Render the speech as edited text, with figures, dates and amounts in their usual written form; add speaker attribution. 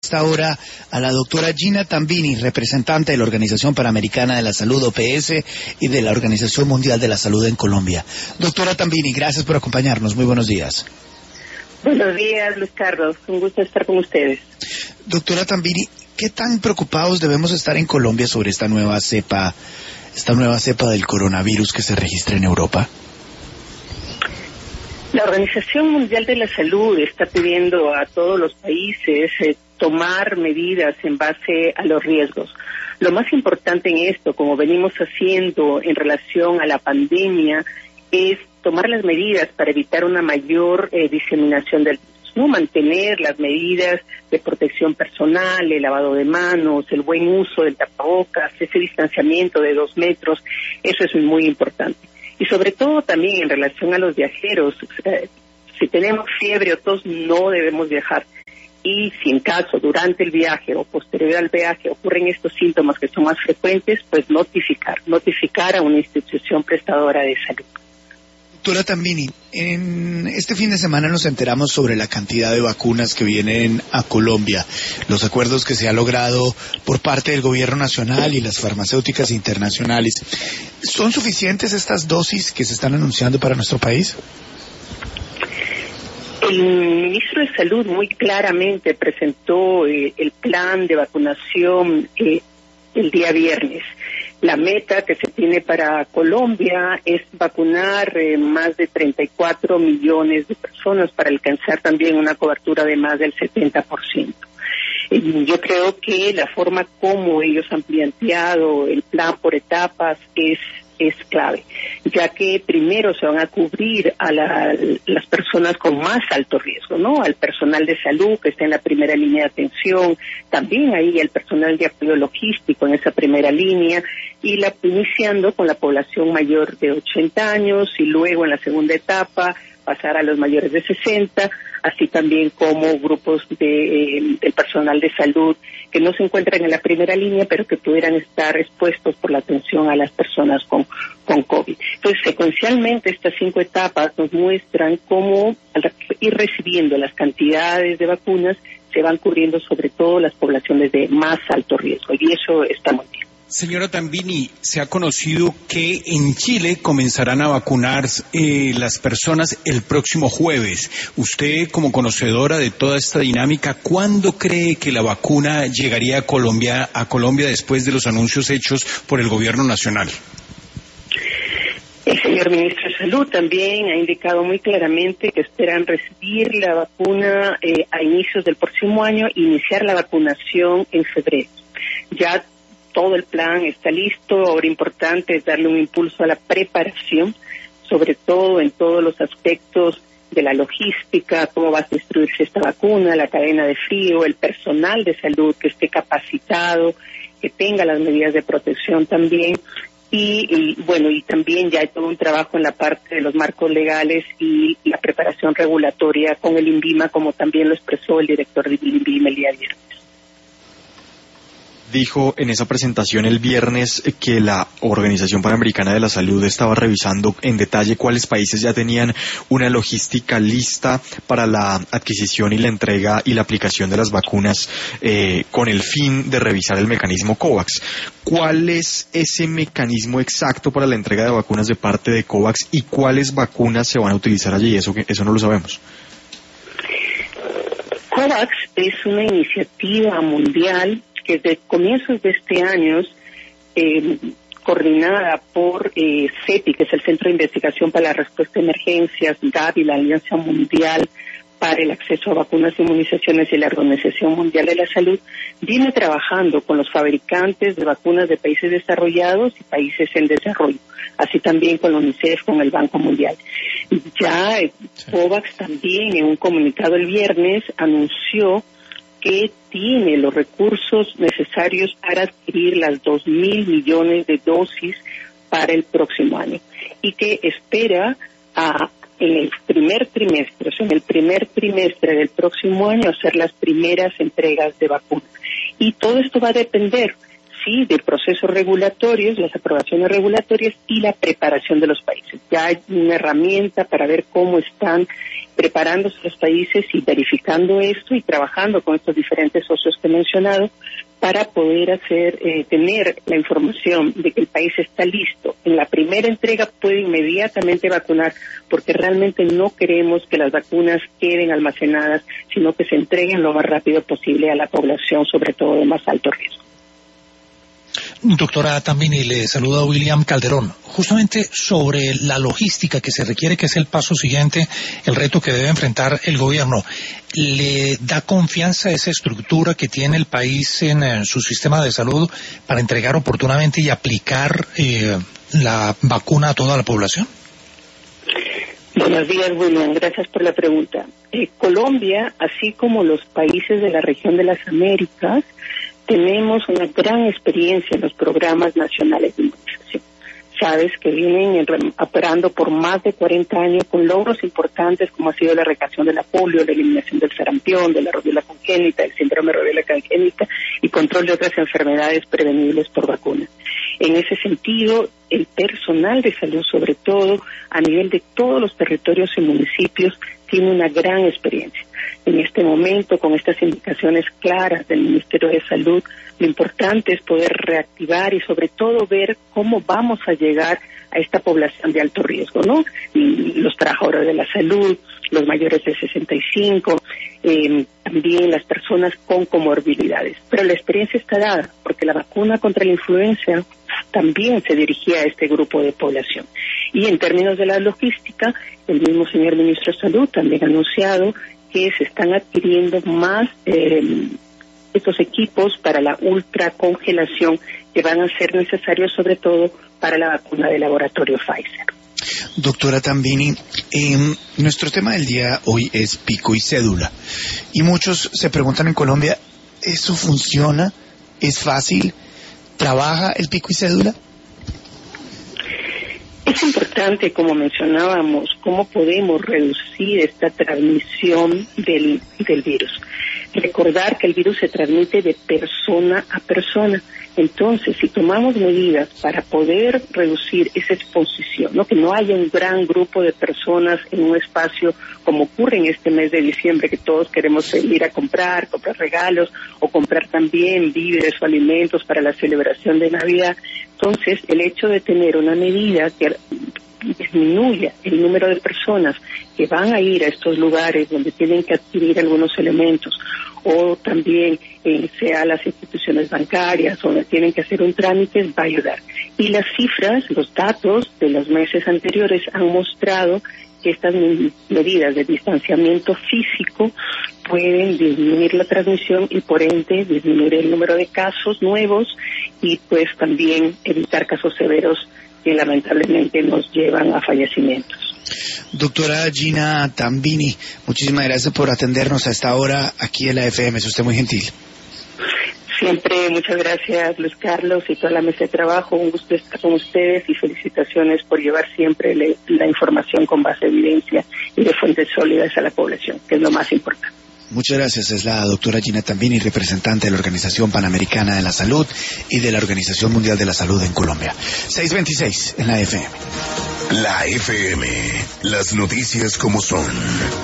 Speaker 1: Esta hora a la doctora Gina Tambini, representante de la Organización Panamericana de la Salud, OPS, y de la Organización Mundial de la Salud en Colombia. Doctora Tambini, gracias por acompañarnos. Muy buenos días.
Speaker 2: Buenos días, Luis Carlos. Un gusto estar con ustedes.
Speaker 1: Doctora Tambini, ¿qué tan preocupados debemos estar en Colombia sobre esta nueva cepa del coronavirus que se registra en Europa?
Speaker 2: La Organización Mundial de la Salud está pidiendo a todos los países tomar medidas en base a los riesgos. Lo más importante en esto, como venimos haciendo en relación a la pandemia, es tomar las medidas para evitar una mayor diseminación del virus, ¿no? Mantener las medidas de protección personal, el lavado de manos, el buen uso del tapabocas, ese distanciamiento de 2 metros, eso es muy importante. Y sobre todo también en relación a los viajeros, si tenemos fiebre o tos no debemos viajar. Y si en caso durante el viaje o posterior al viaje ocurren estos síntomas que son más frecuentes, pues notificar a una institución prestadora de salud.
Speaker 1: Doctora Tambini, en este fin de semana nos enteramos sobre la cantidad de vacunas que vienen a Colombia, los acuerdos que se ha logrado por parte del gobierno nacional y las farmacéuticas internacionales. ¿Son suficientes estas dosis que se están anunciando para nuestro país?
Speaker 2: El ministro de Salud muy claramente presentó el plan de vacunación el día viernes. La meta que se tiene para Colombia es vacunar más de 34 millones de personas para alcanzar también una cobertura de más del 70%. Yo creo que la forma como ellos han planteado el plan por etapas es clave, ya que primero se van a cubrir a las personas con más alto riesgo, ¿no? Al personal de salud que está en la primera línea de atención, también ahí el personal de apoyo logístico en esa primera línea, y iniciando con la población mayor de 80 años y luego en la segunda etapa pasar a los mayores de 60, así también como grupos del personal de salud que no se encuentran en la primera línea, pero que pudieran estar expuestos por la atención a las personas con COVID. Entonces, secuencialmente, estas 5 etapas nos muestran cómo, al ir recibiendo las cantidades de vacunas, se van cubriendo sobre todo las poblaciones de más alto riesgo, y eso está muy bien.
Speaker 3: Señora Tambini, se ha conocido que en Chile comenzarán a vacunar las personas el próximo jueves. Usted, como conocedora de toda esta dinámica, ¿cuándo cree que la vacuna llegaría a Colombia después de los anuncios hechos por el gobierno nacional?
Speaker 2: El señor ministro de Salud también ha indicado muy claramente que esperan recibir la vacuna a inicios del próximo año e iniciar la vacunación en febrero. Ya todo el plan está listo. Ahora importante es darle un impulso a la preparación, sobre todo en todos los aspectos de la logística, cómo va a distribuirse esta vacuna, la cadena de frío, el personal de salud que esté capacitado, que tenga las medidas de protección también. Y también ya hay todo un trabajo en la parte de los marcos legales y la preparación regulatoria con el INVIMA, como también lo expresó el director del INVIMA el día viernes.
Speaker 4: Dijo en esa presentación el viernes que la Organización Panamericana de la Salud estaba revisando en detalle cuáles países ya tenían una logística lista para la adquisición y la entrega y la aplicación de las vacunas con el fin de revisar el mecanismo COVAX. ¿Cuál es ese mecanismo exacto para la entrega de vacunas de parte de COVAX y cuáles vacunas se van a utilizar allí? Eso no lo sabemos.
Speaker 2: COVAX es una iniciativa mundial que desde comienzos de este año, coordinada por CEPI, que es el Centro de Investigación para la Respuesta a Emergencias, Gavi, la Alianza Mundial para el Acceso a Vacunas e Inmunizaciones y la Organización Mundial de la Salud, viene trabajando con los fabricantes de vacunas de países desarrollados y países en desarrollo, así también con la UNICEF, con el Banco Mundial. Ya COVAX también en un comunicado el viernes anunció que tiene los recursos necesarios para adquirir las 2.000 millones de dosis para el próximo año y que espera en el primer trimestre del próximo año hacer las primeras entregas de vacunas. Y todo esto va a depender sí de procesos regulatorios, las aprobaciones regulatorias y la preparación de los países. Ya hay una herramienta para ver cómo están preparándose los países y verificando esto y trabajando con estos diferentes socios que he mencionado para poder tener la información de que el país está listo. En la primera entrega puede inmediatamente vacunar, porque realmente no queremos que las vacunas queden almacenadas, sino que se entreguen lo más rápido posible a la población, sobre todo de más alto riesgo.
Speaker 5: Doctora Tambini, le saluda William Calderón. Justamente sobre la logística que se requiere, que es el paso siguiente, el reto que debe enfrentar el gobierno, ¿le da confianza esa estructura que tiene el país en su sistema de salud para entregar oportunamente y aplicar la vacuna a toda la población?
Speaker 2: Buenos días, William. Gracias por la pregunta. Colombia, así como los países de la región de las Américas, tenemos una gran experiencia en los programas nacionales de inmunización. Sabes que vienen operando por más de 40 años con logros importantes como ha sido la erradicación de la polio, la eliminación del sarampión, de la rubiola congénita, el síndrome de rubiola congénita y control de otras enfermedades prevenibles por vacuna. En ese sentido, el personal de salud, sobre todo a nivel de todos los territorios y municipios, tiene una gran experiencia. En este momento, con estas indicaciones claras del Ministerio de Salud, lo importante es poder reactivar y sobre todo ver cómo vamos a llegar a esta población de alto riesgo, ¿no? Y los trabajadores de la salud, los mayores de 65, también las personas con comorbilidades. Pero la experiencia está dada, porque la vacuna contra la influenza también se dirigía a este grupo de población. Y en términos de la logística, el mismo señor Ministro de Salud también ha anunciado que se están adquiriendo más estos equipos para la ultracongelación que van a ser necesarios sobre todo para la vacuna del laboratorio Pfizer.
Speaker 1: Doctora Tambini, nuestro tema del día hoy es pico y cédula. Y muchos se preguntan en Colombia, ¿eso funciona? ¿Es fácil? ¿Trabaja el pico y cédula?
Speaker 2: Es importante, como mencionábamos, cómo podemos reducir esta transmisión del virus. Recordar que el virus se transmite de persona a persona. Entonces, si tomamos medidas para poder reducir esa exposición, ¿no? Que no haya un gran grupo de personas en un espacio como ocurre en este mes de diciembre, que todos queremos ir a comprar regalos o comprar también víveres o alimentos para la celebración de Navidad. Entonces, el hecho de tener una medida que disminuya el número de personas que van a ir a estos lugares donde tienen que adquirir algunos elementos, o también sea las instituciones bancarias donde tienen que hacer un trámite, va a ayudar. Y las cifras, los datos de los meses anteriores han mostrado que estas medidas de distanciamiento físico pueden disminuir la transmisión y por ende disminuir el número de casos nuevos y pues también evitar casos severos que lamentablemente nos llevan a fallecimientos.
Speaker 1: Doctora Gina Tambini, muchísimas gracias por atendernos a esta hora aquí en la FM, es usted muy gentil.
Speaker 2: Siempre, muchas gracias Luis Carlos y toda la mesa de trabajo, un gusto estar con ustedes y felicitaciones por llevar siempre la información con base de evidencia y de fuentes sólidas a la población, que es lo más importante.
Speaker 1: Muchas gracias, es la doctora Gina Tambini, representante de la Organización Panamericana de la Salud y de la Organización Mundial de la Salud en Colombia. 6:26 en la FM.
Speaker 6: La FM, las noticias como son.